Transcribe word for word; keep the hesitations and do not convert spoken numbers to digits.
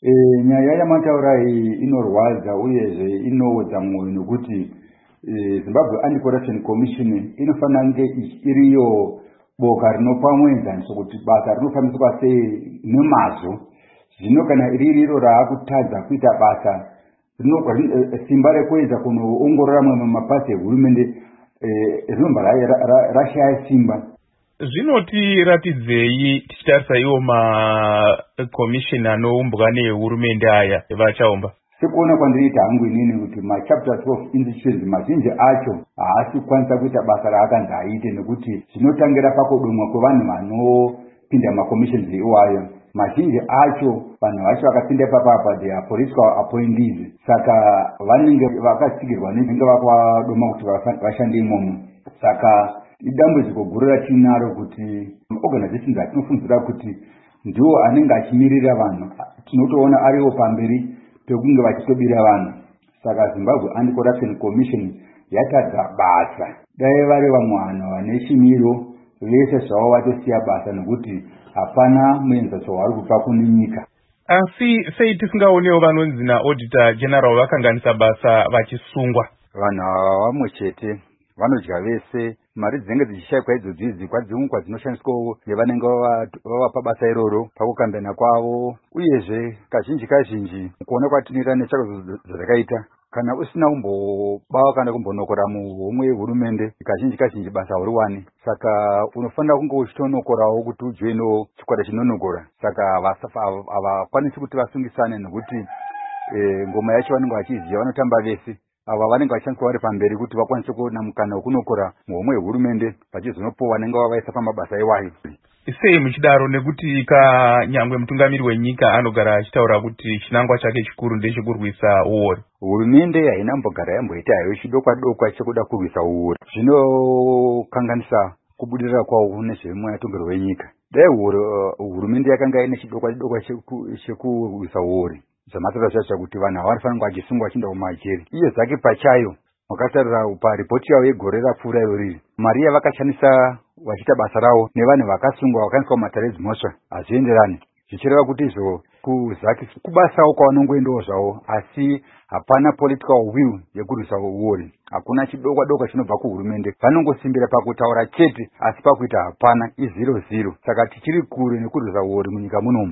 E, nyaya yamataura iyi inorwadza uyezve inoodza mwoyo nokuti e, Zimbabwe Anti-Corruption Commission inofanira kunge iriyo boka rinopa muenzaniso kuti basa rinofambiswa sei nemazvo. Zvino kana riri iro raakutadza kuita basa rinogwa simba rekuedza kunoongorora mamwe mapasi ehurumende rinobva rashaya simba. Zvinotiratidzei tichitarisa iwo makomishini anoumbwa nehurumende aya vachaomba? Sekuona kwandiriita hangu inini kuti machapter twelve institutions mazhinji acho haasi kukwanisa kuita basa raakanzi aite, nekuti zvinotangira pakudomwa kwevanhu vanopinda makomishins iwayo. Mazhinji acho vanhu vacho vakapinda papapa they are political appointees, saka vanenge vakatsigirwa nezvinge vakwadoma kuti vashande imomo. Saka idambudziko guru ratinaro kuti organizations atinofungira kuti ndiwo anenge achimirira vanhu tinotoona ariwo pamberi pekunge vachitobira vanhu. Saka Zimbabwe Anti-Corruption Commission yatadza basa. Dai vari vamwe vanhu vane chimiro vese zvavo vatosiya basa nekuti hapana muenzaniso wavari kupa kune nyika. Asi sei tisingaonewo vanonzi naauditor general vakanganisa basa vachisungwa? Vanhu ava vamwe chete vanodya vese, mari dzinenge dzichishayikwa idzodzi kwadzimwe kwadzinoshandiswawo nevanenge vavapa basa iroro pakukambena kwavo. Uyezve kazhinji kazhinji kuona kwatinoita netsvakudzo dzatakaita, kana usina kumbobawa kana kumbonokora muhomwe yehurumende kazhinji kazhinji basa huriwani. Saka unofanira kunge uchitonokorawo kuti ujoinewo chikwata chinonokora. Saka havakwanisi kuti vasungisane nekuti e, ngoma yacho vanenge vachiziva vanotamba vese. Ava vanenge vachishandiswa vari pamberi kuti vakwanise kuona mukana wekunokora muhomwe yehurumende vachizonopo vanenge vavaisa pamabasa iwayo. Sei muchidaro nekuti kanyangwe mutungamiri wenyika anogara achitaura kuti chinangwa chake chikuru ndechekurwisa uori? Hurumende haina mbogara yamboita hayo chidokwa dokwa chekuda kurwisa uori. Zvinokanganisa kubudirira kwawo nezvemwe yatongerwa wenyika. Dai hurumende yakanga ine chidokwa dokwa chekurwisa uori, zvamatora zvacho kuti vanhu havanofanira vachisungwa vachienda kumajeri. Iye zvake pachayo wakatarira paripoti yavo yegore rapfuura irori, mari yavakashandisa vachiita basa ravo nevanhu vakasungwa vakaiswa mumatare dzimhosva hazvienderani, zvichireva kuti izvo kuzaki kubasawo kwavanongoendawo zvavo, asi hapana political will yekurwisa uori. Hakuna chidokwa dokwa chinobva kuhurumende, vanongosimbira pakutaura chete asi pakuita hapana, izero zero. Saka tichiri kure nekurwisa uori munyika munomu.